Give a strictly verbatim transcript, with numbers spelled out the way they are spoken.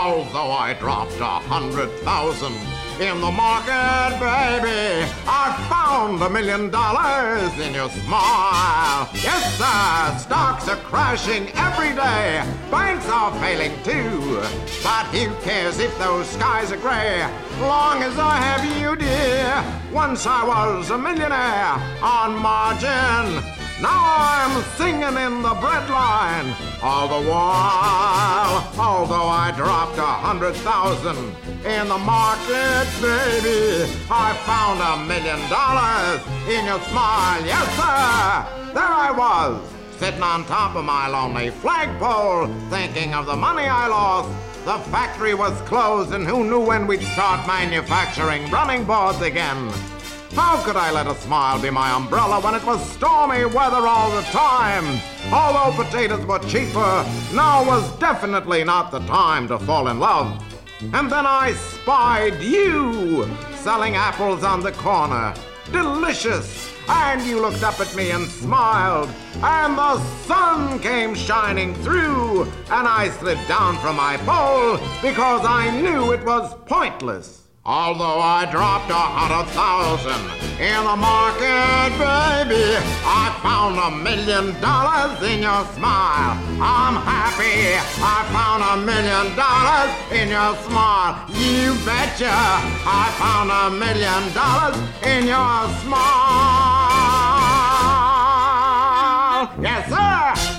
Although I dropped a hundred thousand in the market, baby, I found a million dollars in your smile. Yes, sir, stocks are crashing every day. Banks are failing too. But who cares if those skies are gray? Long as I have you, dear. Once I was a millionaire on margin. Now I'm singing in the breadline. All the while, although I dropped a hundred thousand in the market, baby, I found a million dollars in your smile. Yes, sir, there I was, sitting on top of my lonely flagpole, thinking of the money I lost. The factory was closed, and who knew when we'd start manufacturing running boards again? How could I let a smile be my umbrella when it was stormy weather all the time? Although potatoes were cheaper, now was definitely not the time to fall in love. And then I spied you selling apples on the corner. Delicious! And you looked up at me and smiled, and the sun came shining through, and I slid down from my pole because I knew it was pointless. Although I dropped a hundred thousand in the market, baby, I found a million dollars in your smile. I'm happy I found a million dollars in your smile. You betcha I found a million dollars in your smile. Yes, sir.